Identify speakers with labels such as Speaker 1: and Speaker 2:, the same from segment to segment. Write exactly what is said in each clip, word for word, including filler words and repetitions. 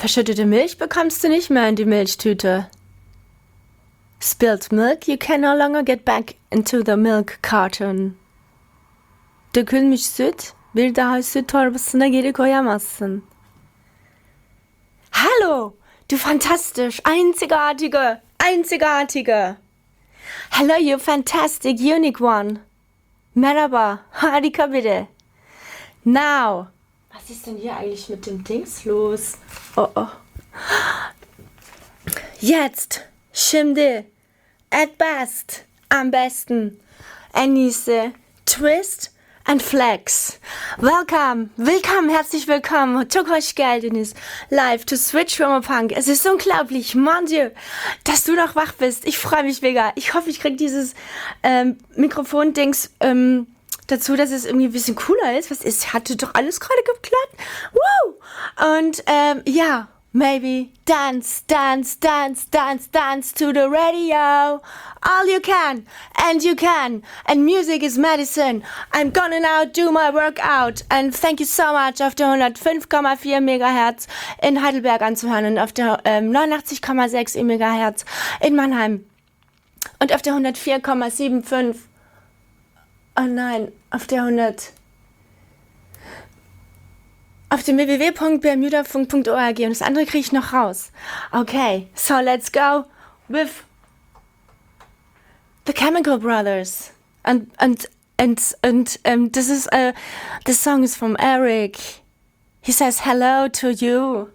Speaker 1: Verschüttete Milch bekommst du nicht mehr in die Milchtüte. Spilled milk, you can no longer get back into the milk carton. Dökülmüş süt, bir daha süt torbasına geri koyamazsın. Hallo, du fantastisch, einzigartige, einzigartige. Hello, you fantastic, unique one. Merhaba, harika biri. Now. Was ist denn hier eigentlich mit dem Dings los? Oh, oh. Jetzt, şimdi, at best, am besten, en iyisi, twist and flex. Welcome, willkommen, herzlich willkommen. Çok hoş geldiniz. Live to Switch Romo Punk. Es ist unglaublich, mon Dieu, dass du noch wach bist. Ich freue mich mega. Ich hoffe, ich kriege dieses ähm, Mikrofon-Dings ähm, dazu, dass es irgendwie ein bisschen cooler ist. Was ist? Hatte doch alles gerade geklappt. Woo! Und ähm, ja, maybe dance, dance, dance, dance, dance to the radio. All you can, and you can. And music is medicine. I'm gonna now do my workout. And thank you so much, auf der hundertfünf Komma vier Megahertz in Heidelberg anzuhören und auf der ähm, neunundachtzig Komma sechs Megahertz in Mannheim. Und auf der hundertvier Komma fünfundsiebzig. Oh nein, auf der hundert. Auf dem w w w punkt bermudafunk punkt org und das andere kriege ich noch raus. Okay, so let's go with the Chemical Brothers. And and and and um, this is uh the song is from Eric. He says hello to you.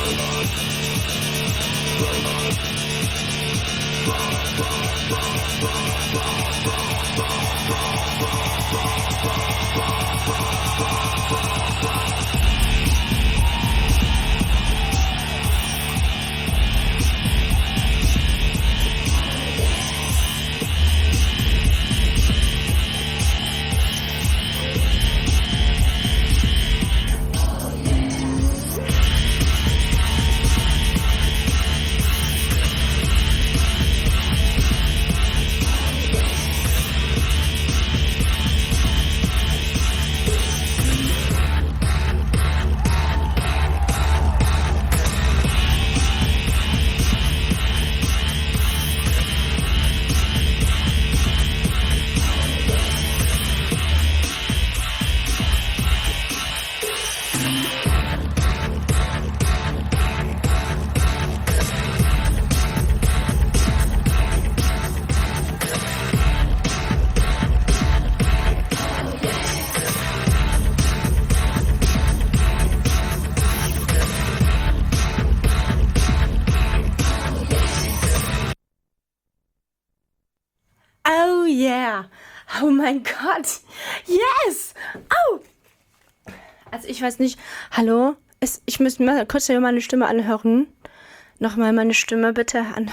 Speaker 1: Oh yeah. Oh mein Gott. Yes. Oh. Also ich weiß nicht. Hallo? Es, ich müsste mal kurz hier meine Stimme anhören. Nochmal meine Stimme bitte an.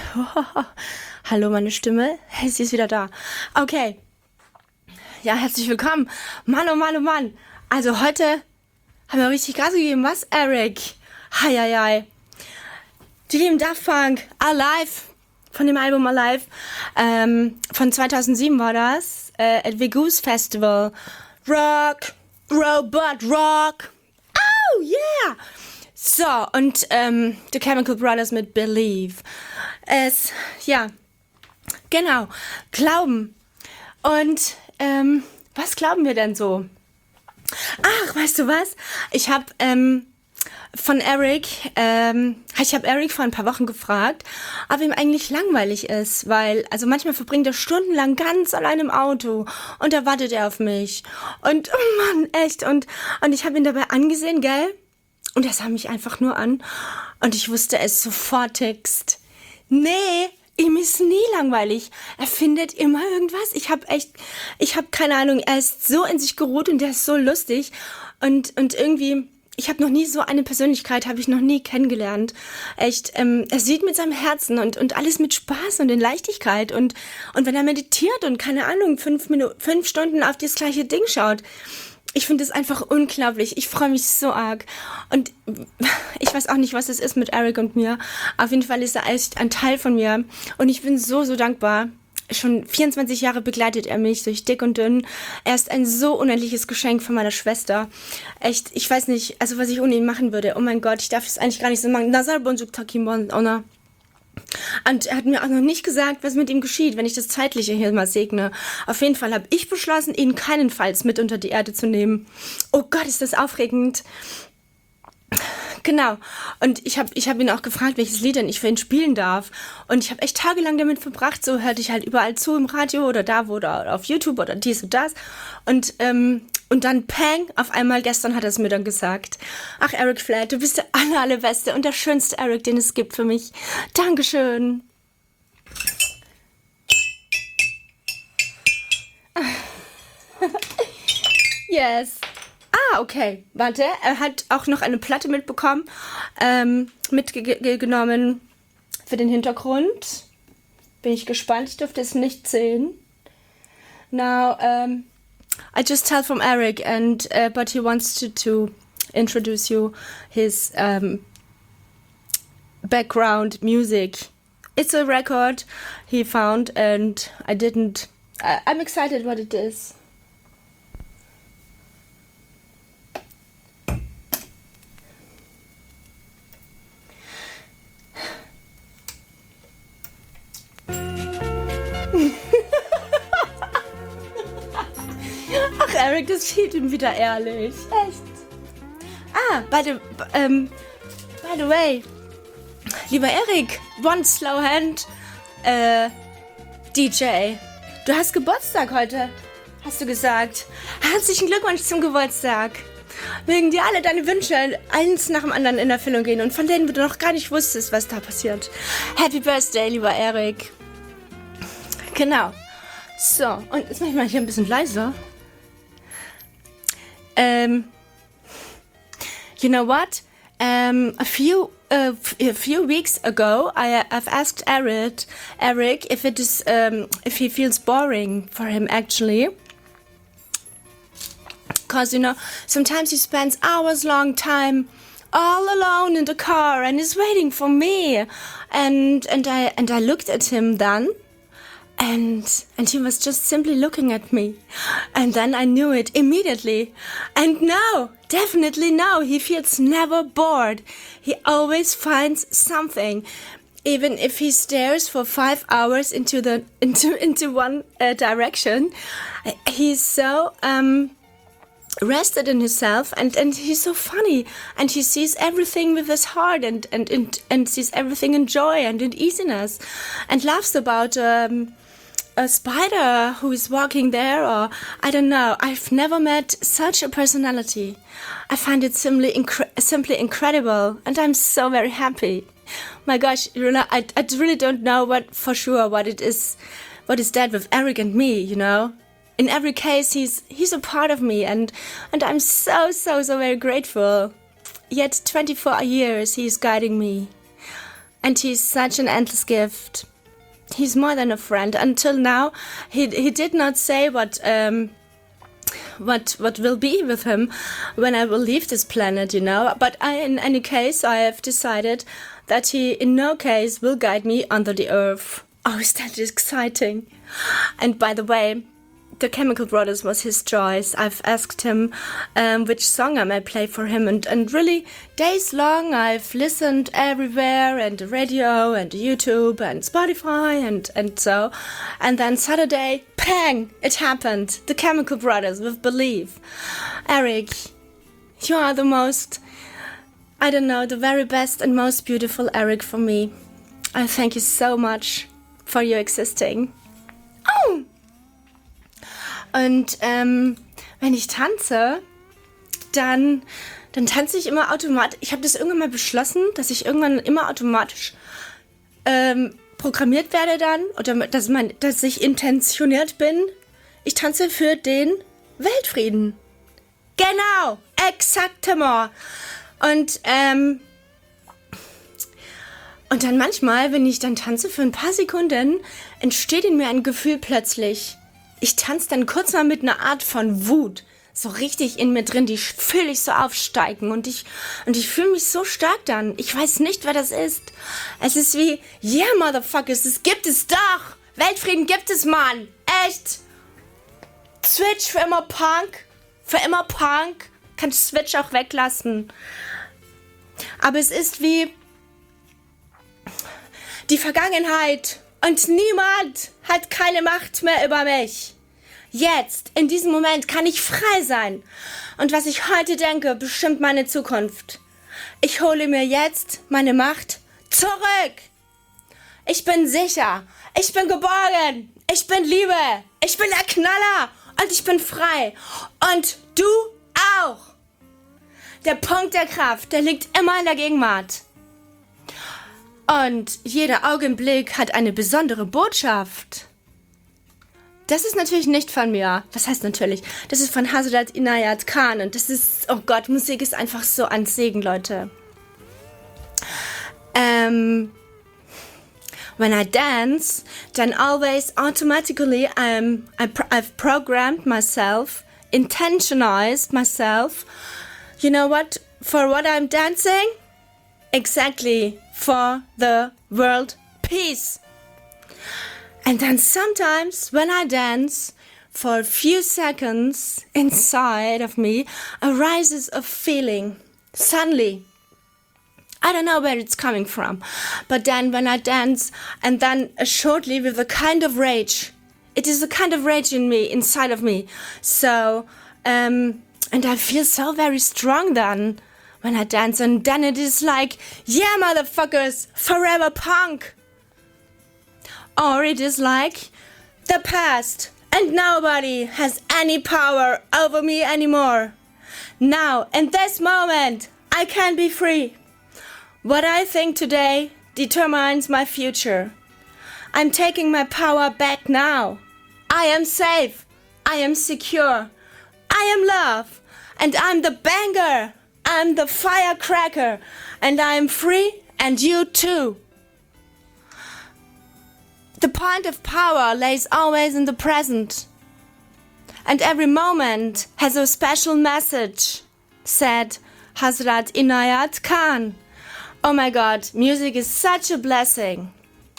Speaker 1: Hallo, meine Stimme. Hey, sie ist wieder da. Okay. Ja, herzlich willkommen. Mann, oh Mann, oh Mann. Also heute haben wir richtig Gas gegeben. Was, Eric? Hi, hi, hi. Die lieben Daft Punk. Alive. Von dem Album Alive. Ähm, von zweitausendsieben war das. Äh, at the Goose Festival. Rock. Robot Rock. Oh, yeah. So, und ähm, The Chemical Brothers mit Believe. Es, ja, genau, Glauben. Und ähm, was glauben wir denn so? Ach, weißt du was? Ich habe ähm, von Eric, ähm, ich habe Eric vor ein paar Wochen gefragt, ob ihm eigentlich langweilig ist, weil, also manchmal verbringt er stundenlang ganz allein im Auto und da wartet er auf mich. Und, oh Mann, echt, und, und ich habe ihn dabei angesehen, gell? Und er sah mich einfach nur an und ich wusste es sofortigst. Nee, ihm ist nie langweilig. Er findet immer irgendwas. Ich habe echt, ich habe keine Ahnung, er ist so in sich geruht und er ist so lustig. Und, und irgendwie, ich habe noch nie so eine Persönlichkeit, habe ich noch nie kennengelernt. Echt, ähm, er sieht mit seinem Herzen und, und alles mit Spaß und in Leichtigkeit. Und, und wenn er meditiert und keine Ahnung, fünf Minuten, fünf Stunden auf das gleiche Ding schaut, ich finde es einfach unglaublich. Ich freue mich so arg. Und ich weiß auch nicht, was es ist mit Eric und mir. Auf jeden Fall ist er echt ein Teil von mir. Und ich bin so, so dankbar. Schon vierundzwanzig Jahre begleitet er mich durch dick und dünn. Er ist ein so unendliches Geschenk von meiner Schwester. Echt, ich weiß nicht, also was ich ohne ihn machen würde. Oh mein Gott, ich darf es eigentlich gar nicht so machen. Nazar Bonjuk Takimon, Ona. Und er hat mir auch noch nicht gesagt, was mit ihm geschieht, wenn ich das Zeitliche hier mal segne. Auf jeden Fall habe ich beschlossen, ihn keinenfalls mit unter die Erde zu nehmen. Oh Gott, ist das aufregend. Genau. Und ich habe ich hab ihn auch gefragt, welches Lied denn ich für ihn spielen darf. Und ich habe echt tagelang damit verbracht. So hörte ich halt überall zu im Radio oder da wo oder auf YouTube oder dies und das. Und, ähm, und dann pang, auf einmal gestern hat er es mir dann gesagt. Ach, Eric Flatt, du bist der aller, allerbeste und der schönste Eric, den es gibt für mich. Dankeschön. Yes. Ah, okay. Warte, er hat auch noch eine Platte mitbekommen, ähm, mitgenommen für den Hintergrund. Bin ich gespannt, ich durfte es nicht sehen. Now, um, I just tell from Eric, and uh, but he wants to, to introduce you his um, background music. It's a record he found, and I didn't. Uh, I'm excited what it is. Ach, Eric, das steht ihm wieder ehrlich. Echt. Ah, by the, ähm, by the way, lieber Eric, One Slow Hand, äh, D J, du hast Geburtstag heute, hast du gesagt. Herzlichen Glückwunsch zum Geburtstag. mögen dir alle deine Wünsche eins nach dem anderen in Erfüllung gehen und von denen du noch gar nicht wusstest, was da passiert. Happy Birthday, lieber Erik. Genau. So, und jetzt mach ich mal hier ein bisschen leiser. Um, you know what? Um, a few uh, f- a few weeks ago, I, I've asked Eric, Eric if it is um, if he feels boring for him actually, because you know sometimes he spends hours long time all alone in the car and is waiting for me, and and I and I looked at him then. And and he was just simply looking at me. And then I knew it immediately. And now, definitely now, he feels never bored. He always finds something. Even if he stares for five hours into the into into one uh, direction, he's so um rested in himself, and, and he's so funny, and he sees everything with his heart, and and, and, and sees everything in joy and in easiness, and laughs about um a spider who is walking there, or I don't know. I've never met such a personality. I find it simply incre- simply incredible, and I'm so very happy. My gosh, you know, I, I really don't know what for sure what it is, what is that with Eric and me, you know. In every case, he's he's a part of me, and and I'm so so so very grateful. Yet twenty-four years he's guiding me, and he's such an endless gift. He's more than a friend. Until now, he he did not say what um what what will be with him when I will leave this planet, you know. But I, in any case, I have decided that he in no case will guide me under the earth. Oh, is that exciting? And by the way, the Chemical Brothers was his choice. I've asked him um, which song I may play for him, and, and really days long I've listened everywhere, and the radio and YouTube and Spotify and, and so. And then Saturday, pang, it happened. The Chemical Brothers with Believe. Eric, you are the most, I don't know, the very best and most beautiful Eric for me. I thank you so much for your existing. Oh! Und ähm, wenn ich tanze, dann, dann tanze ich immer automatisch. Ich habe das irgendwann mal beschlossen, dass ich irgendwann immer automatisch ähm, programmiert werde dann, oder dass, mein, dass ich intentioniert bin. Ich tanze für den Weltfrieden. Genau, exactement. Und, ähm, und dann manchmal, wenn ich dann tanze für ein paar Sekunden, entsteht in mir ein Gefühl plötzlich. Ich tanze dann kurz mal mit einer Art von Wut, so richtig in mir drin, die fühle ich so aufsteigen, und ich und ich fühle mich so stark dann. Ich weiß nicht, wer das ist. Es ist wie, yeah, motherfuckers, das gibt es doch. Weltfrieden gibt es, Mann. Echt. Switch für immer Punk. Für immer Punk. Kannst Switch auch weglassen. Aber es ist wie die Vergangenheit. Und niemand hat keine Macht mehr über mich. Jetzt, in diesem Moment, kann ich frei sein. Und was ich heute denke, bestimmt meine Zukunft. Ich hole mir jetzt meine Macht zurück. Ich bin sicher. Ich bin geborgen. Ich bin Liebe. Ich bin der Knaller. Und ich bin frei. Und du auch. Der Punkt der Kraft, der liegt immer in der Gegenwart. Und jeder Augenblick hat eine besondere Botschaft. Das ist natürlich nicht von mir. Was heißt natürlich? Das ist von Hazrat Inayat Khan. Und das ist, oh Gott, Musik ist einfach so ein Segen, Leute. Um, when I dance, then always automatically I'm, I pro- I've programmed myself, intentionalized myself. You know what? For what I'm dancing? Exactly. For the world peace. And then sometimes when I dance, for a few seconds inside of me arises a feeling. Suddenly. I don't know where it's coming from. But then when I dance, and then uh, shortly with a kind of rage. It is a kind of rage in me, inside of me. So, um, and I feel so very strong then. When I dance, and then it is like, yeah, motherfuckers, forever punk. Or it is like, the past, and nobody has any power over me anymore. Now, in this moment, I can be free. What I think today determines my future. I'm taking my power back now. I am safe. I am secure. I am love. And I'm the banger. I'm the firecracker. And I am free, and you too. The point of power lays always in the present. And every moment has a special message, said Hazrat Inayat Khan. Oh my God, music is such a blessing.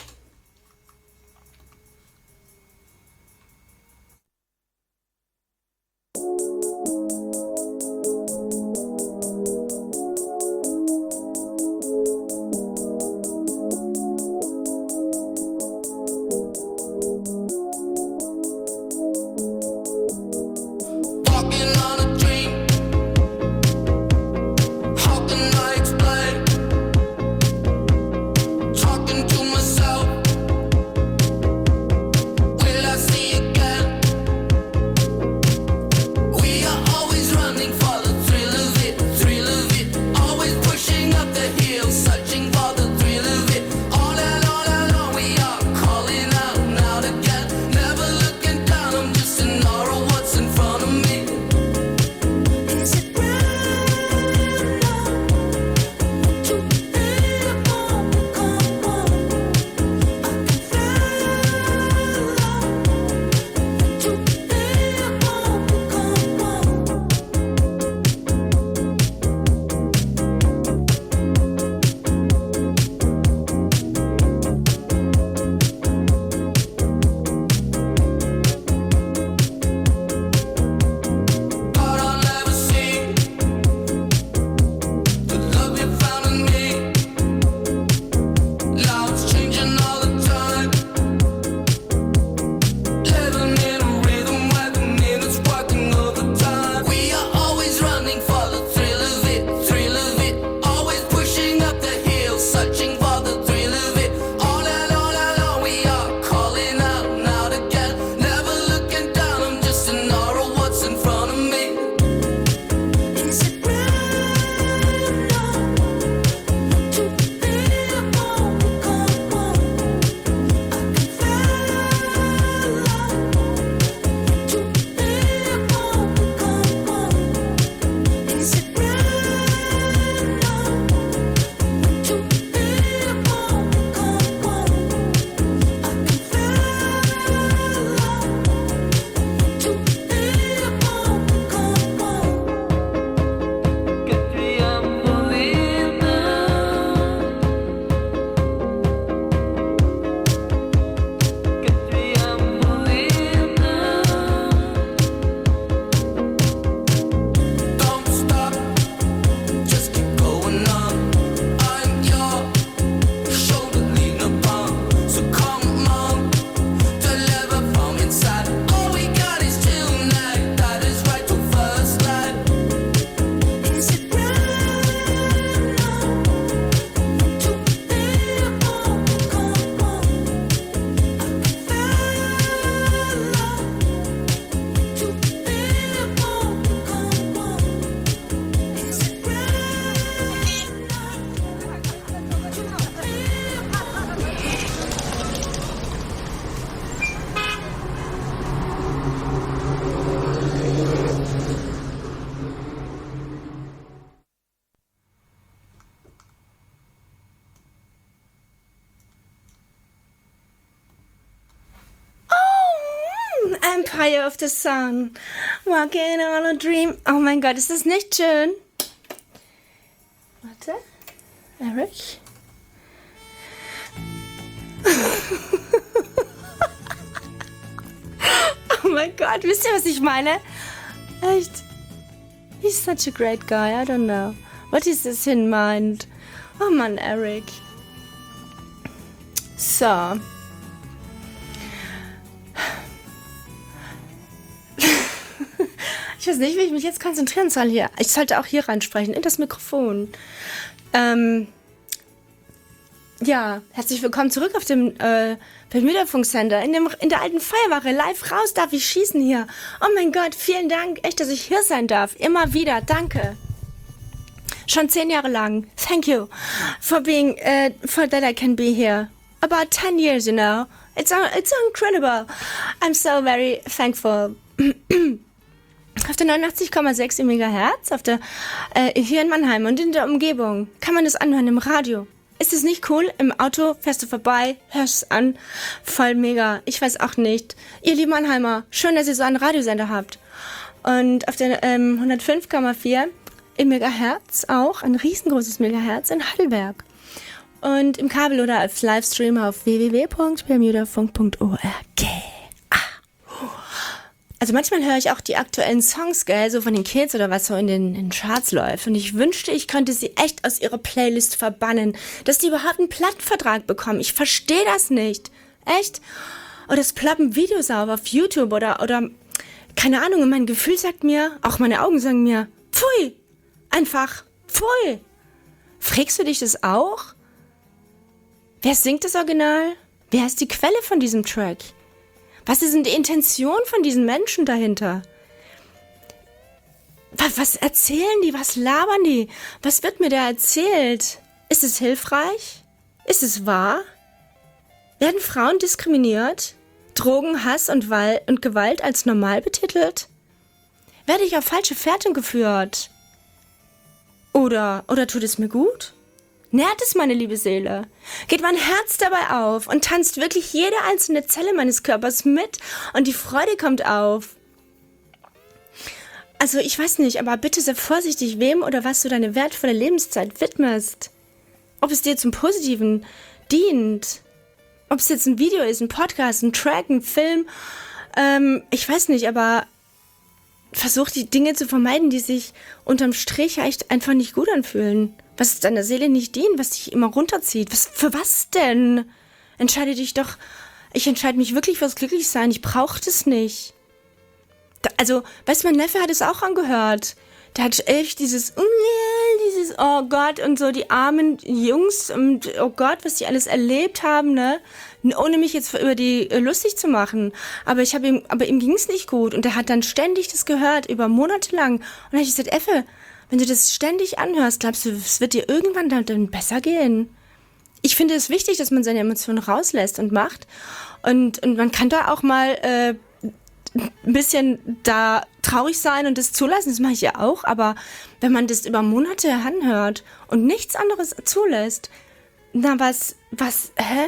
Speaker 1: Empire of the Sun, Walking on a Dream. Oh mein Gott, ist das nicht schön? Warte, Eric. Oh mein Gott, wisst ihr, was ich meine? Echt? He's such a great guy, I don't know. What is this in mind? Oh Mann, Eric. So. Ich weiß nicht, wie ich mich jetzt konzentrieren soll hier. Ich sollte auch hier reinsprechen, in das Mikrofon. Ähm, ja, herzlich willkommen zurück auf dem äh, Bermuda-Funksender. In, dem, in der alten Feuerwache, live raus darf ich schießen hier. Oh mein Gott, vielen Dank, echt, dass ich hier sein darf. Immer wieder, danke. Schon zehn Jahre lang. Thank you for being, uh, for that I can be here. About ten years, you know. It's, it's incredible. I'm so very thankful. Auf der neunundachtzig Komma sechs Megahertz, auf der, äh, hier in Mannheim und in der Umgebung, kann man das anhören im Radio. Ist es nicht cool? Im Auto fährst du vorbei, hörst es an, voll mega. Ich weiß auch nicht. Ihr lieben Mannheimer, schön, dass ihr so einen Radiosender habt. Und auf der ähm, hundertfünf Komma vier im Megahertz auch, ein riesengroßes Megahertz in Heidelberg. Und im Kabel oder als Livestream auf w w w punkt bermudafunk punkt org. Also manchmal höre ich auch die aktuellen Songs, gell, so von den Kids oder was so in den, in den Charts läuft. Und ich wünschte, ich könnte sie echt aus ihrer Playlist verbannen, dass die überhaupt einen Plattenvertrag bekommen. Ich verstehe das nicht. Echt? Oder es ploppen Videos auf auf YouTube oder, oder, keine Ahnung, und mein Gefühl sagt mir, auch meine Augen sagen mir, pfui, einfach, pfui. Fragst du dich das auch? Wer singt das Original? Wer ist die Quelle von diesem Track? Was ist denn die Intention von diesen Menschen dahinter? Was, was erzählen die? Was labern die? Was wird mir da erzählt? Ist es hilfreich? Ist es wahr? Werden Frauen diskriminiert? Drogen, Hass und, Wal- und Gewalt als normal betitelt? Werde ich auf falsche Fährten geführt? Oder, oder tut es mir gut? Nährt es meine liebe Seele? Geht mein Herz dabei auf und tanzt wirklich jede einzelne Zelle meines Körpers mit und die Freude kommt auf? Also ich weiß nicht, aber bitte sei vorsichtig, wem oder was du deine wertvolle Lebenszeit widmest. Ob es dir zum Positiven dient. Ob es jetzt ein Video ist, ein Podcast, ein Track, ein Film. Ähm, ich weiß nicht, aber versuch die Dinge zu vermeiden, die sich unterm Strich echt einfach nicht gut anfühlen. Was deiner Seele nicht dient, was dich immer runterzieht. Was, für was denn? Entscheide dich doch. Ich entscheide mich wirklich fürs Glücklichsein. Ich brauche das nicht. Da, also, weißt du, mein Neffe hat es auch angehört. Der hat echt dieses, dieses, oh Gott, und so die armen Jungs und oh Gott, was die alles erlebt haben, ne? Ohne mich jetzt über die äh, lustig zu machen. Aber ich habe ihm, aber ihm ging es nicht gut. Und er hat dann ständig das gehört, über Monate lang. Und dann habe ich gesagt, Effe, wenn du das ständig anhörst, glaubst du, es wird dir irgendwann dann, dann besser gehen? Ich finde es wichtig, dass man seine Emotionen rauslässt und macht. Und, und man kann da auch mal äh, ein bisschen da traurig sein und das zulassen. Das mache ich ja auch. Aber wenn man das über Monate anhört und nichts anderes zulässt, na was, was, hä?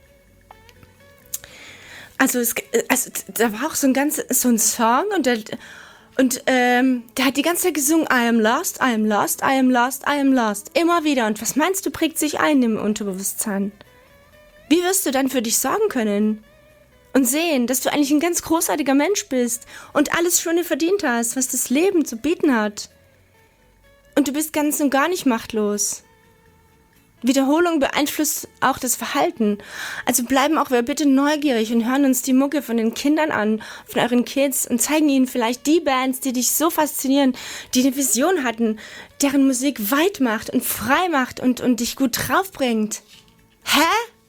Speaker 1: Also, es, also da war auch so ein ganz, so ein Song und der... Und ähm, der hat die ganze Zeit gesungen, I am lost, I am lost, I am lost, I am lost. Immer wieder. Und was meinst du, prägt sich ein im Unterbewusstsein? Wie wirst du dann für dich sorgen können? Und sehen, dass du eigentlich ein ganz großartiger Mensch bist und alles Schöne verdient hast, was das Leben zu bieten hat. Und du bist ganz und gar nicht machtlos. Wiederholung beeinflusst auch das Verhalten. Also bleiben auch wir bitte neugierig und hören uns die Mucke von den Kindern an, von euren Kids und zeigen ihnen vielleicht die Bands, die dich so faszinieren, die eine Vision hatten, deren Musik weit macht und frei macht und, und dich gut draufbringt. Hä?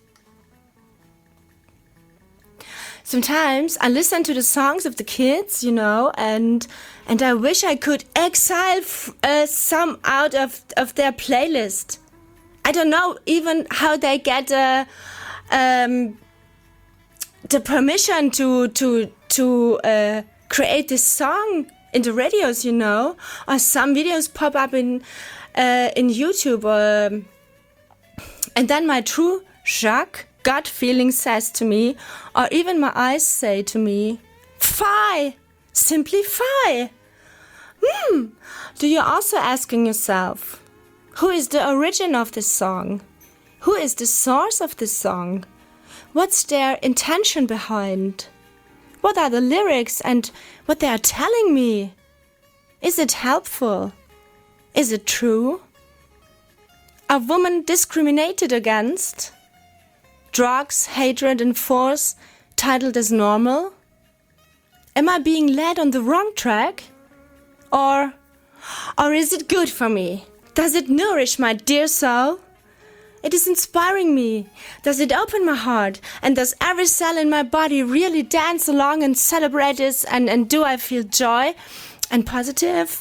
Speaker 1: Sometimes I listen to the songs of the kids, you know, and and I wish I could exile f- uh, some out of, of their playlist. I don't know even how they get uh, um, the permission to to to uh, create this song in the radios, you know, or some videos pop up in uh, in YouTube, um, and then my true shock gut feeling says to me, or even my eyes say to me, "Fie, simply fie." Hmm. Do you also asking yourself? Who is the origin of this song? Who is the source of this song? What's their intention behind? What are the lyrics and what they are telling me? Is it helpful? Is it true? Are women discriminated against? Drugs, hatred and force titled as normal? Am I being led on the wrong track? Or, or is it good for me? Does it nourish my dear soul? It is inspiring me. Does it open my heart? And does every cell in my body really dance along and celebrate this? And, and do I feel joy and positive?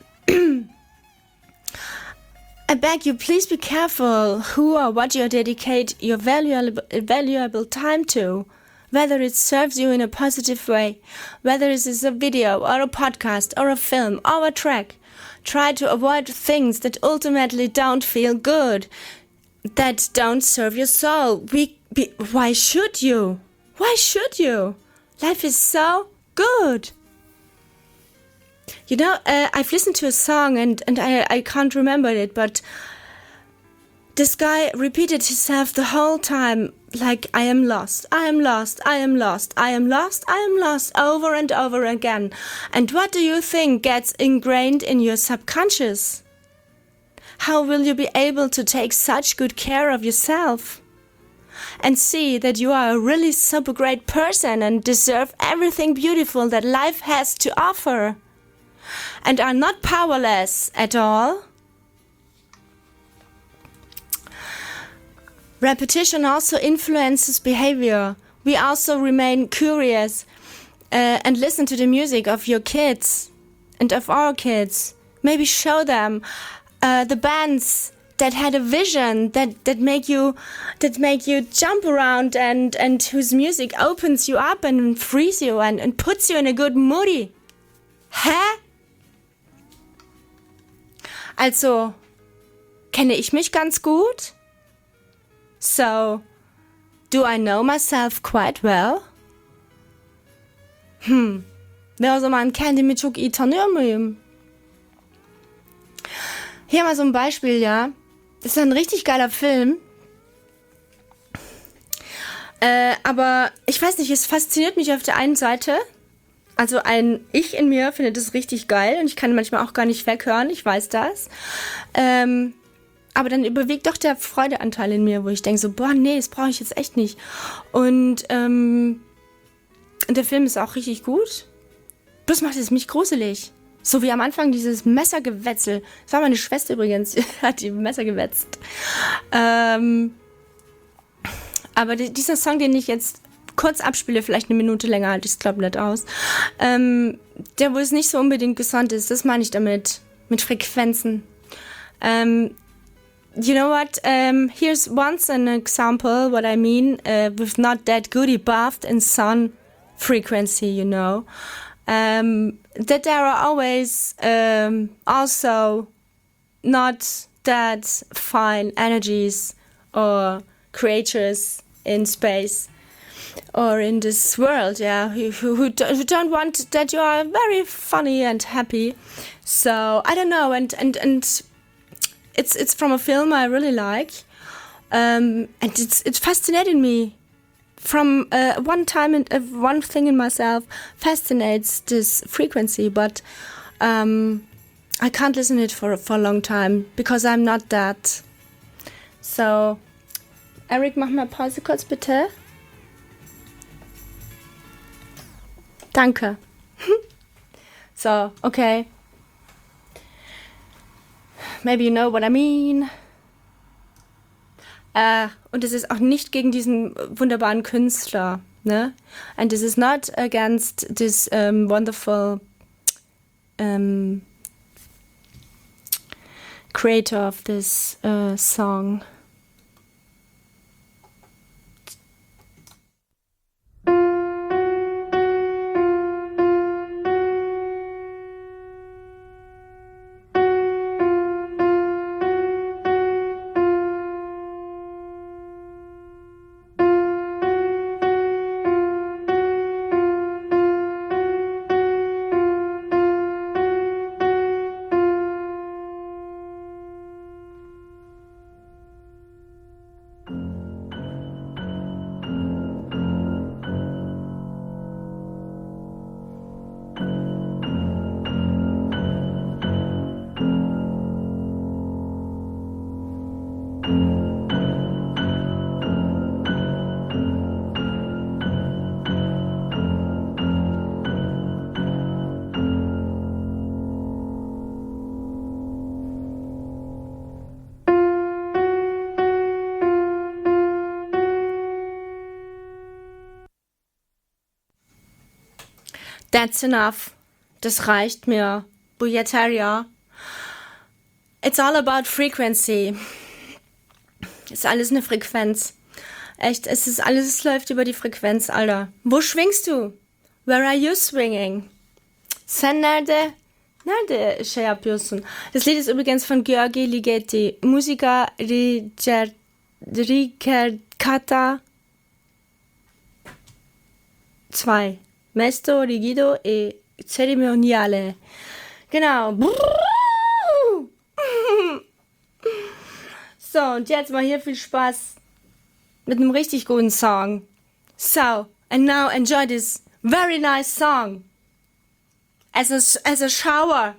Speaker 1: I beg you, please be careful who or what you dedicate your valuable, valuable time to. Whether it serves you in a positive way, whether it is a video or a podcast or a film or a track. Try to avoid things that ultimately don't feel good, that don't serve your soul. We, we, why should you? Why should you? Life is so good. You know, uh, I've listened to a song and, and I, I can't remember it, but this guy repeated himself the whole time, like, I am lost, I am lost, I am lost, I am lost, I am lost, over and over again. And what do you think gets ingrained in your subconscious? How will you be able to take such good care of yourself? And see that you are a really super great person and deserve everything beautiful that life has to offer. And are not powerless at all. Repetition also influences behavior. We also remain curious uh, and listen to the music of your kids and of our kids. Maybe show them uh, the bands that had a vision, that, that make you that make you jump around and, and whose music opens you up and frees you and, and puts you in a good mood. Hä? Also, kenne ich mich ganz gut? So, do I know myself quite well? Hmm, det så man kendimi çok iyi tanıyor muyum? Hier mal so ein Beispiel, ja. Das ist ein richtig geiler Film. Äh, aber ich weiß nicht, es fasziniert mich auf der einen Seite. Also ein Ich in mir findet es richtig geil und ich kann manchmal auch gar nicht weghören, ich weiß das. Ähm, aber dann überwiegt doch der Freudeanteil in mir, wo ich denke so, boah, nee, das brauche ich jetzt echt nicht. Und ähm, der Film ist auch richtig gut. Bloß macht es mich gruselig. So wie am Anfang dieses Messergewetzel. Das war meine Schwester übrigens, die hat die Messer gewetzt. Ähm, aber die, dieser Song, den ich jetzt kurz abspiele, vielleicht eine Minute länger, halte ich es glaube nicht aus, ähm, der, wo es nicht so unbedingt gesund ist, das meine ich damit, mit Frequenzen. Um, you know what, um, here's once an example, what I mean, uh, with not that goody buffed in sun frequency, you know, um, that there are always um, also not that fine energies or creatures in space or in this world, yeah, who, who, who don't want that you are very funny and happy. So I don't know, and and and it's it's from a film I really like, um, and it's it fascinated me. From uh, one time, and uh, one thing in myself fascinates this frequency, but um, I can't listen to it for for a long time because I'm not that. So, Eric, mach mal Pause kurz bitte. Danke. So, okay. Maybe you know what I mean. Äh, und es ist auch nicht gegen diesen wunderbaren Künstler, ne? And this is not against this um, wonderful um, creator of this uh, song. That's enough. Das reicht mir. Bujataria. It's all about frequency. Ist alles eine Frequenz. Echt, es ist alles, es läuft über die Frequenz, Alter. Wo schwingst du? Where are you swinging? Sen nerede? Nerede şey yapıyorsun? Das Lied ist übrigens von Georgi Ligeti. Musica ricer- ricercata zwei. Mesto rigido e cerimoniale. Genau. So, und jetzt mal hier viel Spaß mit einem richtig guten Song. So, and now enjoy this very nice song as a, as a shower.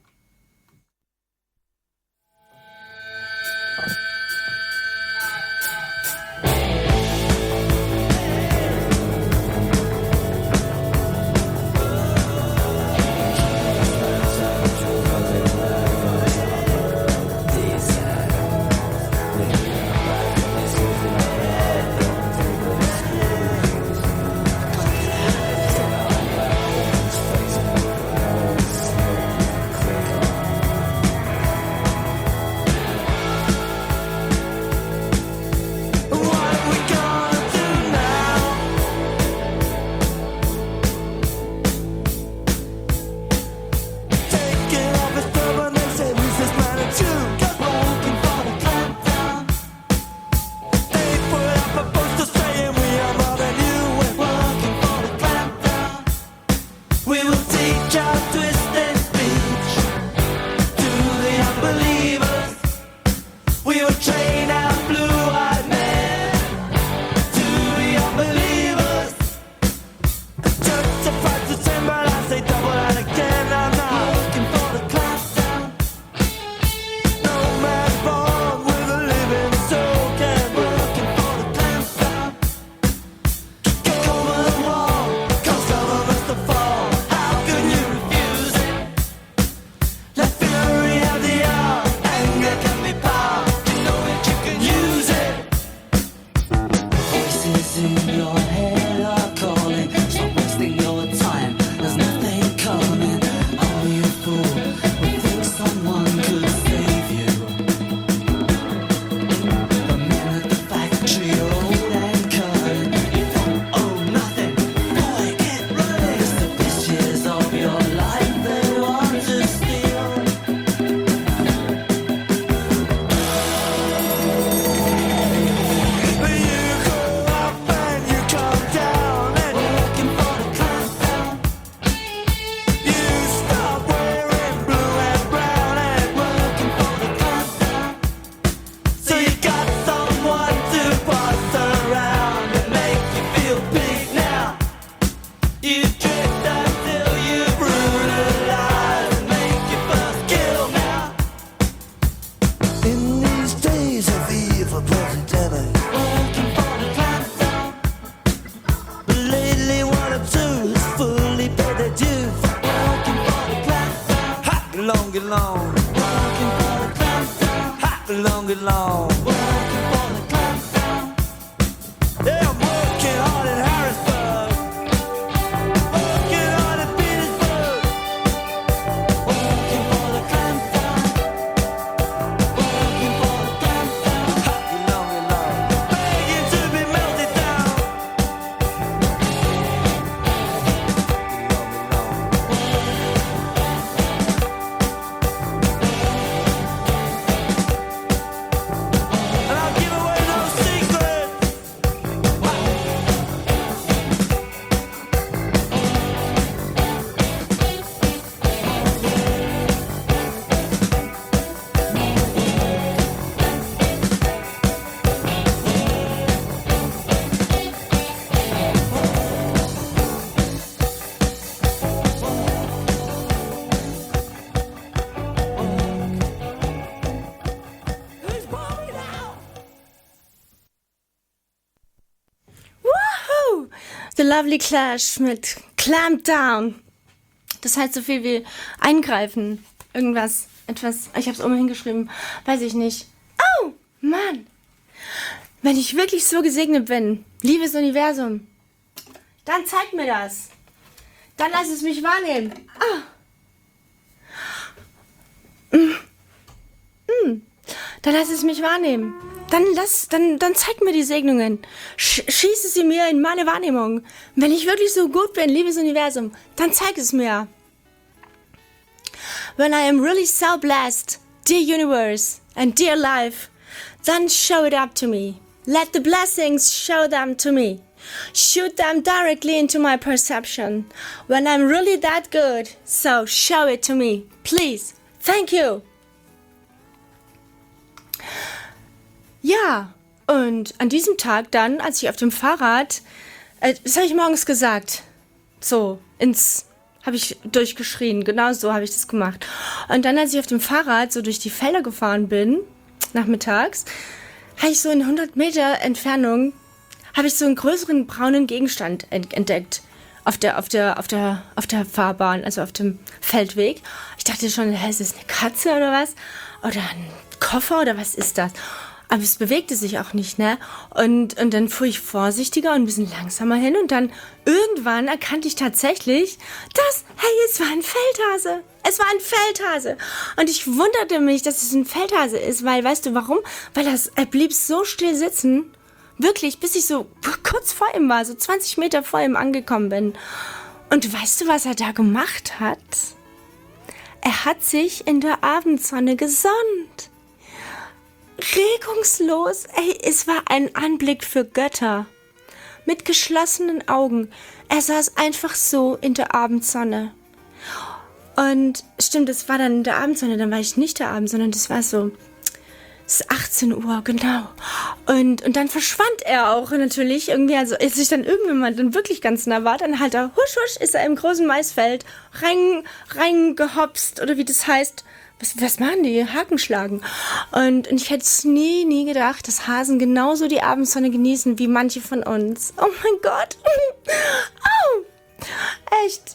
Speaker 1: The Lovely Clash mit Clamp Down. Das heißt so viel wie eingreifen. Irgendwas, etwas, ich habe es oben hingeschrieben, weiß ich nicht. Oh, Mann. Wenn ich wirklich so gesegnet bin, liebes Universum, dann zeig mir das. Dann lass es mich wahrnehmen. Ah. Dann lass es mich wahrnehmen. Dann lass, dann, dann zeig mir die Segnungen. Sch- schieße sie mir in meine Wahrnehmung. Wenn ich wirklich so gut bin, liebes Universum, dann zeig es mir. When I am really so blessed, dear universe and dear life, then show it up to me. Let the blessings show them to me. Shoot them directly into my perception. When I'm really that good, so show it to me. Please. Thank you. Ja, und an diesem Tag dann, als ich auf dem Fahrrad, äh, das habe ich morgens gesagt, so ins, habe ich durchgeschrien, genau so habe ich das gemacht. Und dann, als ich auf dem Fahrrad so durch die Felder gefahren bin, nachmittags, habe ich so in hundert Meter Entfernung, habe ich so einen größeren braunen Gegenstand ent- entdeckt auf der, auf der, auf der, auf der Fahrbahn, also auf dem Feldweg. Ich dachte schon, hä, ist das eine Katze oder was? Oder ein Koffer oder was ist das? Aber es bewegte sich auch nicht, ne? Und, und dann fuhr ich vorsichtiger und ein bisschen langsamer hin und dann irgendwann erkannte ich tatsächlich, dass, hey, es war ein Feldhase. Es war ein Feldhase. Und ich wunderte mich, dass es ein Feldhase ist, weil, weißt du warum? Weil das, er blieb so still sitzen, wirklich, bis ich so kurz vor ihm war, so zwanzig Meter vor ihm angekommen bin. Und weißt du, was er da gemacht hat? Er hat sich in der Abendsonne gesonnt. Regungslos, ey, es war ein Anblick für Götter. Mit geschlossenen Augen. Er saß einfach so in der Abendsonne. Und stimmt, das war dann in der Abendsonne, dann war ich nicht der Abend, sondern das war so, es ist achtzehn Uhr, genau. Und, und dann verschwand er auch natürlich irgendwie, also als ich dann irgendwann dann wirklich ganz nah war, dann halt er, husch, husch, ist er im großen Maisfeld rein, reingehopst, oder wie das heißt. Was, was machen die? Haken schlagen. Und, und ich hätte es nie, nie gedacht, dass Hasen genauso die Abendsonne genießen wie manche von uns. Oh mein Gott. Oh, echt.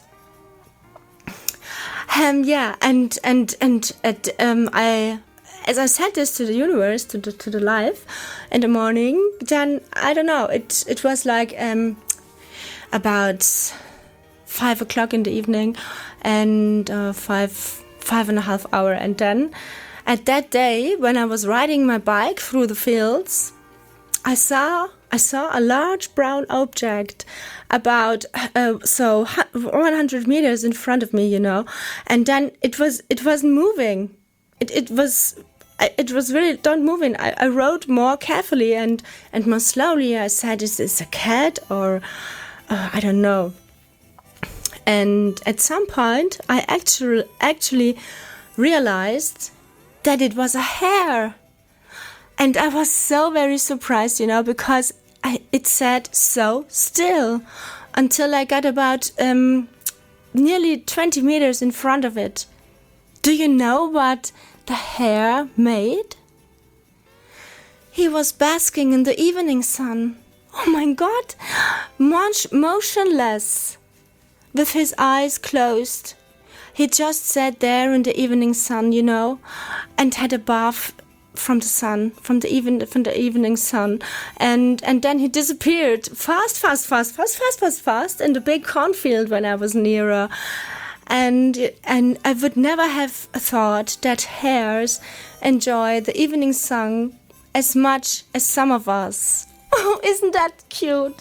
Speaker 1: Um, yeah, and, and, and, and um, I, as I said this to the universe, to the, to the life in the morning, then, I don't know, it, it was like, um, about five o'clock in the evening and uh, five... five and a half hour. And then at that day, when I was riding my bike through the fields, I saw I saw a large brown object about uh, so one hundred meters in front of me, you know, and then it was it wasn't moving. It it was it was really not moving. I, I rode more carefully and and more slowly. I said, "Is this a cat or uh, I don't know." And at some point, I actually actually realized that it was a hare. And I was so very surprised, you know, because I, it said so still until I got about um, nearly twenty meters in front of it. Do you know what the hare made? He was basking in the evening sun. Oh my God, Mon- motionless. With his eyes closed. He just sat there in the evening sun, you know, and had a bath from the sun, from the even from the evening sun. And and then he disappeared fast, fast, fast, fast, fast, fast, fast in the big cornfield when I was nearer. And and I would never have thought that hares enjoy the evening sun as much as some of us. Oh, isn't that cute?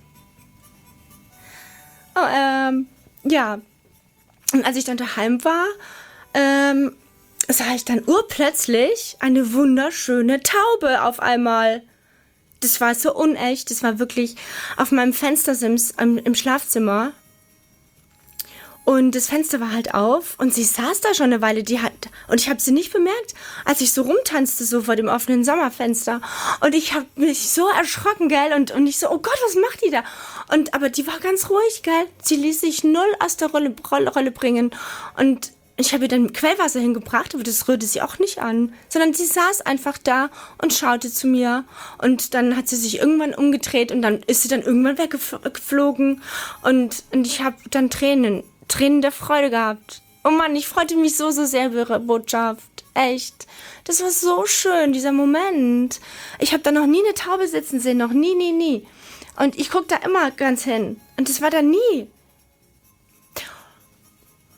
Speaker 1: Oh, ähm, ja. Und als ich dann daheim war, ähm, sah ich dann urplötzlich eine wunderschöne Taube auf einmal. Das war so unecht, das war wirklich auf meinem Fenstersims im, im Schlafzimmer. Und das Fenster war halt auf und sie saß da schon eine Weile, die hat, und ich habe sie nicht bemerkt, als ich so rumtanzte, so vor dem offenen Sommerfenster. Und ich habe mich so erschrocken, gell, und, und ich so, oh Gott, was macht die da? Und, aber die war ganz ruhig, gell, sie ließ sich null aus der Rolle, Rolle, Rolle bringen. Und ich habe ihr dann Quellwasser hingebracht, aber das rührte sie auch nicht an, sondern sie saß einfach da und schaute zu mir. Und dann hat sie sich irgendwann umgedreht und dann ist sie dann irgendwann weggeflogen. Und, und ich habe dann Tränen Tränen der Freude gehabt. Oh Mann, ich freute mich so, so sehr über ihre Botschaft. Echt. Das war so schön, dieser Moment. Ich habe da noch nie eine Taube sitzen sehen, noch nie, nie, nie. Und ich gucke da immer ganz hin. Und das war da nie.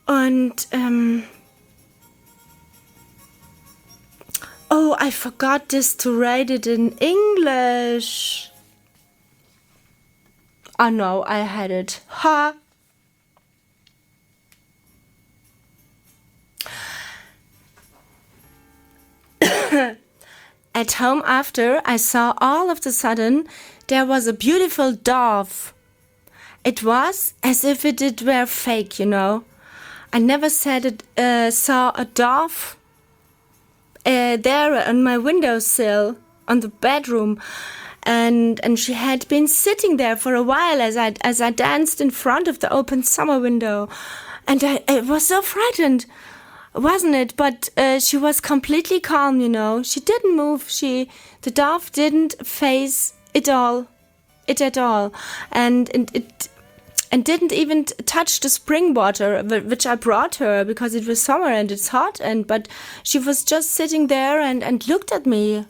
Speaker 1: Und, ähm, oh, I forgot this to write it in English. Oh no, I had it. Ha! At home after, I saw all of a sudden there was a beautiful dove. It was as if it, it were fake, you know. I never said it, uh, saw a dove uh, there on my windowsill on the bedroom, and and she had been sitting there for a while as I as I danced in front of the open summer window, and I, I was so frightened, wasn't it? But uh, she was completely calm, you know. She didn't move. She the dove didn't face it all, it at all, and and it. And didn't even touch the spring water which I brought her because it was summer and it's hot, and but she was just sitting there and, and looked at me.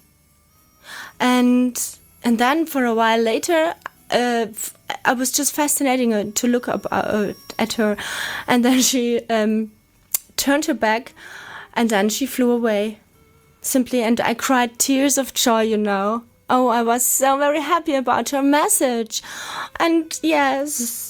Speaker 1: And and then for a while later, uh, I was just fascinating to look up uh, at her, and then she um, turned her back, and then she flew away, simply. And I cried tears of joy, you know. Oh, I was so very happy about her message, and yes.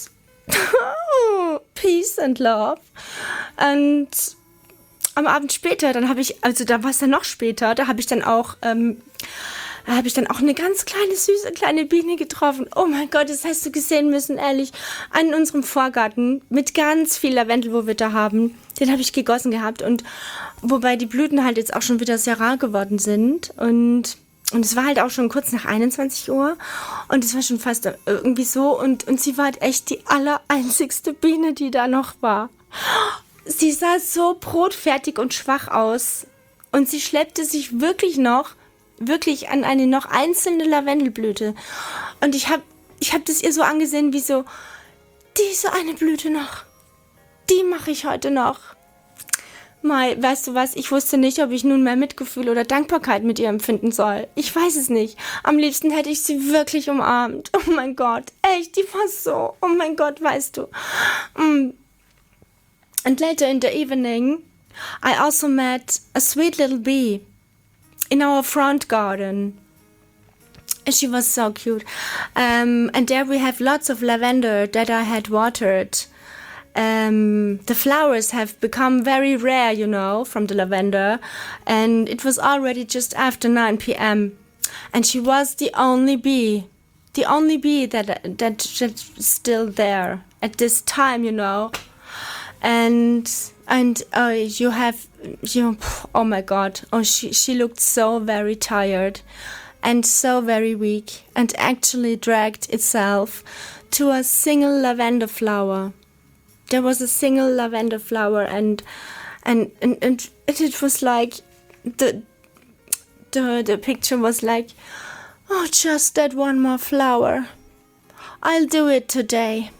Speaker 1: Peace and Love. Und am Abend später, dann habe ich, also da war es dann noch später, da habe ich dann auch, ähm, da habe ich dann auch eine ganz kleine, süße, kleine Biene getroffen. Oh mein Gott, das hast du gesehen müssen, ehrlich. In unserem Vorgarten mit ganz viel Lavendel, wo wir da haben. Den habe ich gegossen gehabt, und wobei die Blüten halt jetzt auch schon wieder sehr rar geworden sind, und Und es war halt auch schon kurz nach einundzwanzig Uhr, und es war schon fast irgendwie so, und, und sie war halt echt die allereinzigste Biene, die da noch war. Sie sah so brotfertig und schwach aus, und sie schleppte sich wirklich noch, wirklich an eine noch einzelne Lavendelblüte. Und ich habe ich hab das ihr so angesehen, wie so, diese eine Blüte noch, die mache ich heute noch. Mai, weißt du was, ich wusste nicht, ob ich nun mehr Mitgefühl oder Dankbarkeit mit ihr empfinden soll. Ich weiß es nicht. Am liebsten hätte ich sie wirklich umarmt. Oh mein Gott, echt, die war so, oh mein Gott, weißt du. Mm. And later in the evening, I also met a sweet little bee in our front garden. She was so cute. Um, and there we have lots of lavender that I had watered. Um, the flowers have become very rare, you know, from the lavender, and it was already just after nine p.m. and she was the only bee, the only bee that that that's still there at this time, you know, and and uh, you have you, oh my God, oh she she looked so very tired, and so very weak, and actually dragged itself to a single lavender flower. There was a single lavender flower, and and and, and it was like the the the picture was like, oh, just that one more flower. I'll do it today.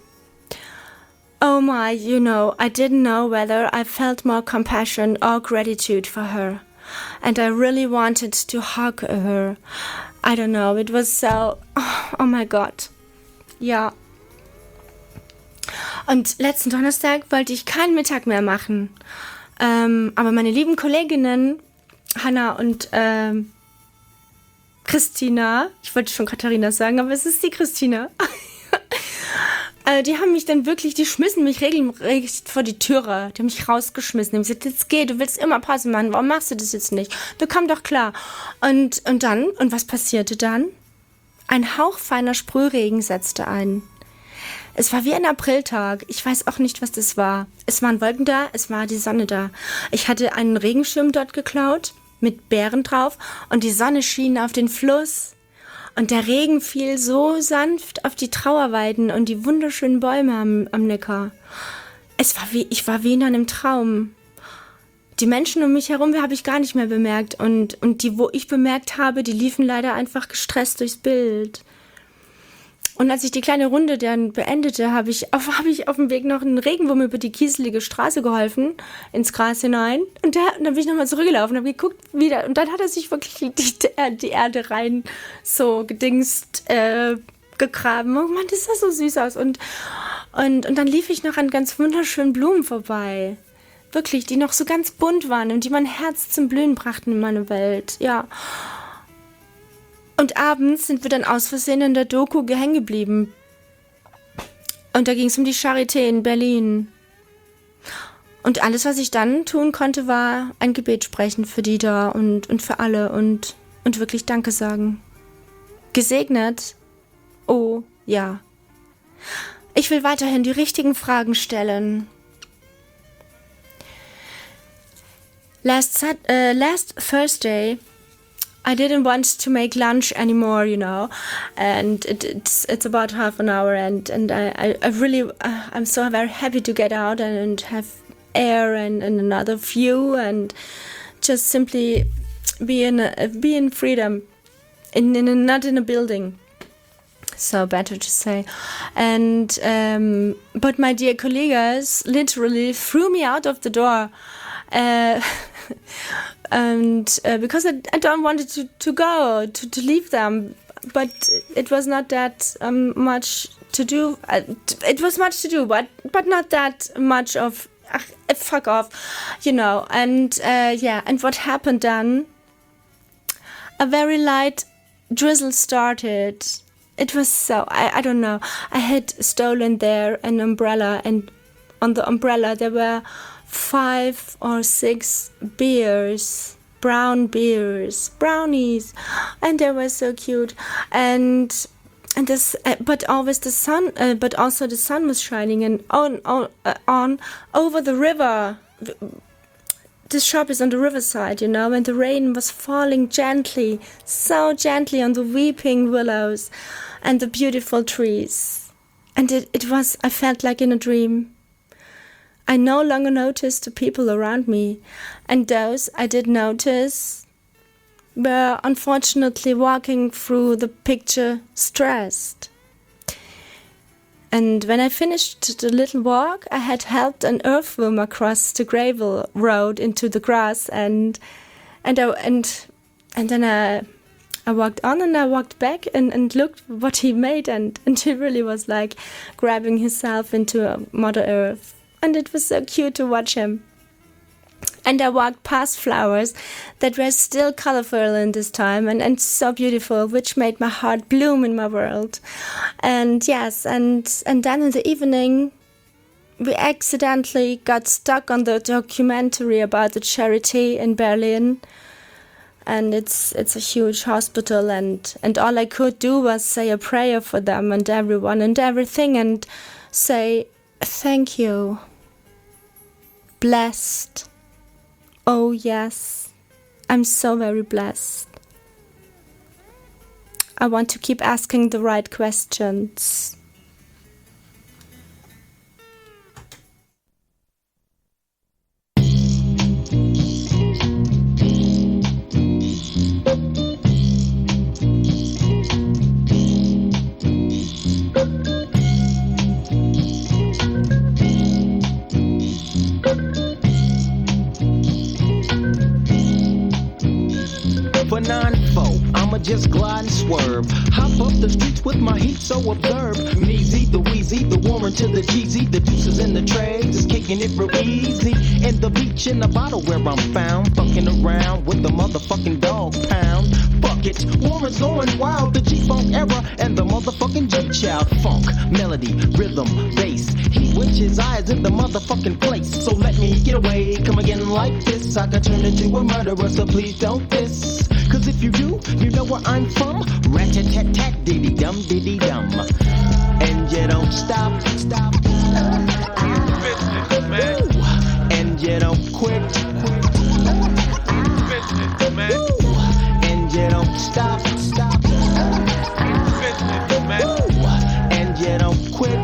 Speaker 1: Oh my, you know, I didn't know whether I felt more compassion or gratitude for her, and I really wanted to hug her. I don't know, it was so, oh, oh my God, ja. Und letzten Donnerstag wollte ich keinen Mittag mehr machen. Ähm, aber meine lieben Kolleginnen, Hanna und ähm, Christina, ich wollte schon Katharina sagen, aber es ist die Christina, äh, die haben mich dann wirklich, die schmissen mich regelrecht vor die Türe. Die haben mich rausgeschmissen. Die haben gesagt, jetzt geh, du willst immer Pause machen, warum machst du das jetzt nicht? Du komm doch klar. Und, und dann, und was passierte dann? Ein hauchfeiner Sprühregen setzte ein. Es war wie ein Apriltag. Ich weiß auch nicht, was das war. Es waren Wolken da, es war die Sonne da. Ich hatte einen Regenschirm dort geklaut, mit Bären drauf, und die Sonne schien auf den Fluss. Und der Regen fiel so sanft auf die Trauerweiden und die wunderschönen Bäume am, am Neckar. Es war wie, ich war wie in einem Traum. Die Menschen um mich herum habe ich gar nicht mehr bemerkt. Und, und die, wo ich bemerkt habe, die liefen leider einfach gestresst durchs Bild. Und als ich die kleine Runde dann beendete, habe ich, auf, habe ich auf dem Weg noch einen Regenwurm über die kieselige Straße geholfen, ins Gras hinein. Und, der, und dann bin ich nochmal zurückgelaufen und habe geguckt wieder. Und dann hat er sich wirklich die, die, die Erde rein so gedingst äh, gegraben. Oh Mann, das sah so süß aus. Und, Und, und dann lief ich noch an ganz wunderschönen Blumen vorbei. Wirklich, die noch so ganz bunt waren und die mein Herz zum Blühen brachten in meine Welt. Ja. Und abends sind wir dann aus Versehen in der Doku hängen geblieben. Und da ging es um die Charité in Berlin. Und alles, was ich dann tun konnte, war ein Gebet sprechen für die da und, und für alle und, und wirklich Danke sagen. Gesegnet? Oh, ja. Ich will weiterhin die richtigen Fragen stellen. Last, Sat- uh, last Thursday, I didn't want to make lunch anymore, you know, and it, it's it's about half an hour, and and I I, I really uh, I'm so very happy to get out and, and have air and, and another view and just simply be in a, be in freedom, in, in a, not in a building. So better to say, and um, but my dear colleagues literally threw me out of the door. Uh, and uh, because I, I don't wanted to, to go, to, to leave them, but it was not that um, much to do. Uh, it was much to do, but but not that much of, uh, fuck off, you know. And uh, yeah, and what happened then? A very light drizzle started. It was so, I, I don't know, I had stolen there an umbrella, and on the umbrella there were five or six beers, brown beers, brownies, and they were so cute. And and this, uh, but always the sun, uh, but also the sun was shining and on on uh, on over the river. This shop is on the riverside, you know, and the rain was falling gently, so gently on the weeping willows and the beautiful trees. And it, it was, I felt like in a dream. I no longer noticed the people around me, and those I did notice were unfortunately walking through the picture stressed. And when I finished the little walk, I had helped an earthworm across the gravel road into the grass, and and I, and and then I I walked on and I walked back and, and looked what he made, and, and he really was like grabbing himself into Mother Earth. And it was so cute to watch him. And I walked past flowers that were still colorful in this time and, and so beautiful, which made my heart bloom in my world. And yes, and, and then in the evening, we accidentally got stuck on the documentary about the Charité in Berlin. And it's it's a huge hospital, and, and all I could do was say a prayer for them and everyone and everything, and say thank you. Blessed. Oh yes, I'm so very blessed. I want to keep asking the right questions.
Speaker 2: For nine four, I'ma just glide and swerve. Hop up the streets with my heat so observe. Measy, the wheezy, the Warren to the Jeezy. The deuces in the trays is kicking it real easy. And the beach in the bottle where I'm found. Fucking around with the motherfucking dog pound. Fuck it, Warren's going wild. The G-Funk era and the motherfucking G-Child. Funk, melody, rhythm, bass. He witches eyes in the motherfucking place. So let me get away, come again like this. I could turn into a murderer, so please don't diss. Cause if you do, you know where I'm from. Rat-tat-tat-tat, diddy-dum, diddy-dum. And you don't stop, stop. Business, man. Ooh. And you don't quit. Business, man. Ooh. And you don't stop, stop. Business, man. Ooh. And you don't quit.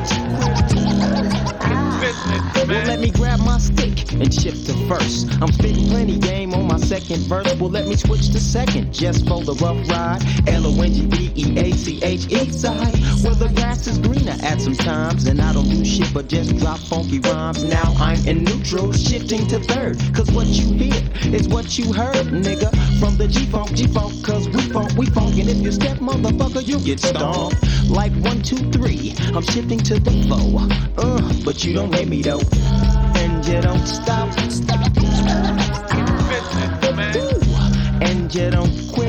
Speaker 2: Well, let me grab my stick and shift to verse. I'm spitting plenty game on my second verse. Well, let me switch to second just for the rough ride. L O N G B E A C H E side. Well, the grass is greener at some times, and I don't do shit but just drop funky rhymes. Now I'm in neutral, shifting to third, cause what you hear is what you heard, nigga. From the G-Funk, G-Funk, cause we funk, we funk, and if you step, motherfucker, you get stomped. Like one, two, three, I'm shifting to the flow, uh, but you don't hear me though, and you don't stop, stop. Ooh, and you don't quit.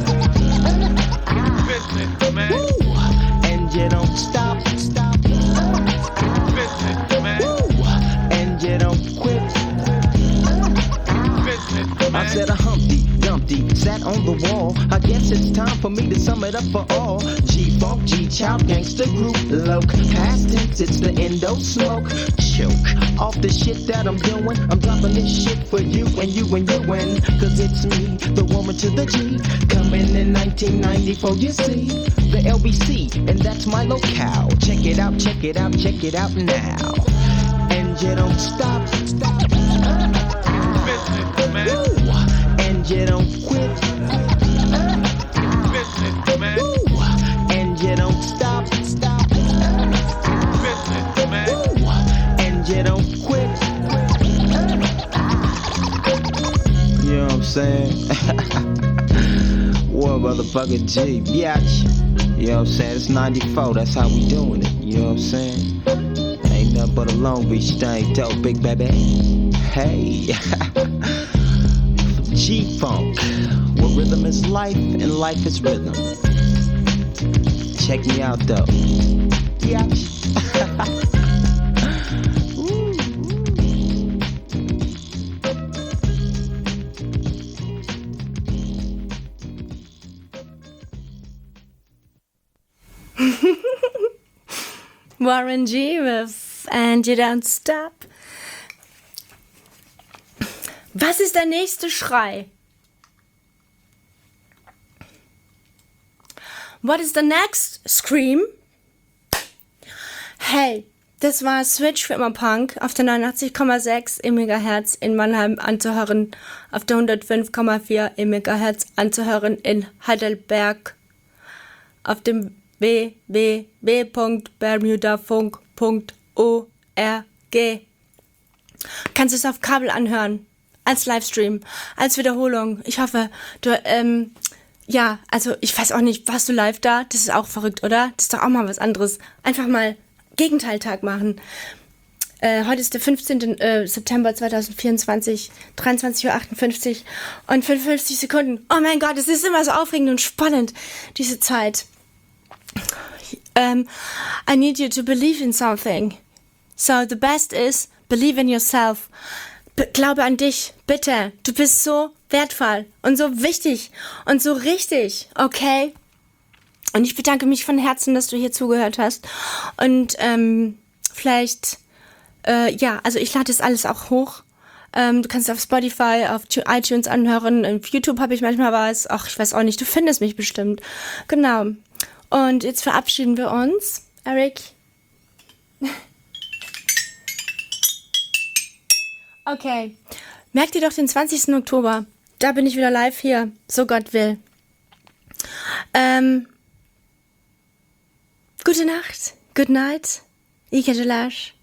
Speaker 2: Ooh, and you don't stop, stop. Ooh, and you don't quit. I said a Humpty Dumpty sat on the wall. I guess it's time for me to sum it up for all. G-Funk, G-Chow, Gangsta Group, Loke. Past tense, it's the endo smoke. Choke off the shit that I'm doing. I'm dropping this shit for you and you and you and. Cause it's me, the woman to the G. Coming in nineteen ninety-four, you see. The L B C, and that's my locale. Check it out, check it out, check it out now. And you don't stop, stop. Ooh, and you don't quit. Ooh, and you don't stop, stop. Ooh, and you don't quit. You know what I'm saying? What motherfucking G, biatch. You know what I'm saying? It's ninety-four, that's how we doing it. You know what I'm saying? Ain't nothing but a Long Beach thing, though, big baby. Hey. G-Funk, where rhythm is life and life is rhythm. Check me out though. Yeah.
Speaker 1: Warren G with And You Don't Stop. Was ist der nächste Schrei? What is the next scream? Hey, das war Switch für immer Punk auf der neunundachtzig Komma sechs im Megahertz in Mannheim anzuhören, auf der hundertfünf Komma vier im Megahertz anzuhören in Heidelberg, auf dem w w w punkt bermudafunk punkt org. Kannst du es auf Kabel anhören. Als Livestream, als Wiederholung. Ich hoffe, du, ähm, ja, also ich weiß auch nicht, warst du live da? Das ist auch verrückt, oder? Das ist doch auch mal was anderes. Einfach mal Gegenteiltag machen. Äh, heute ist der fünfzehnten Äh, September zweitausendvierundzwanzig, dreiundzwanzig Uhr achtundfünfzig und fünfundfünfzig Sekunden. Oh mein Gott, es ist immer so aufregend und spannend, diese Zeit. Um, I need you to believe in something. So the best is, believe in yourself. Be- glaube an dich, bitte. Du bist so wertvoll und so wichtig und so richtig, okay? Und ich bedanke mich von Herzen, dass du hier zugehört hast. Und ähm, vielleicht, äh, ja, also ich lade das alles auch hoch. Ähm, du kannst auf Spotify, auf iTunes anhören. Auf YouTube habe ich manchmal was. Ach, ich weiß auch nicht, du findest mich bestimmt. Genau. Und jetzt verabschieden wir uns. Eric. Okay. Merkt ihr doch den zwanzigsten Oktober. Da bin ich wieder live hier. So Gott will. Ähm. Gute Nacht. Good night. Ike de Lash.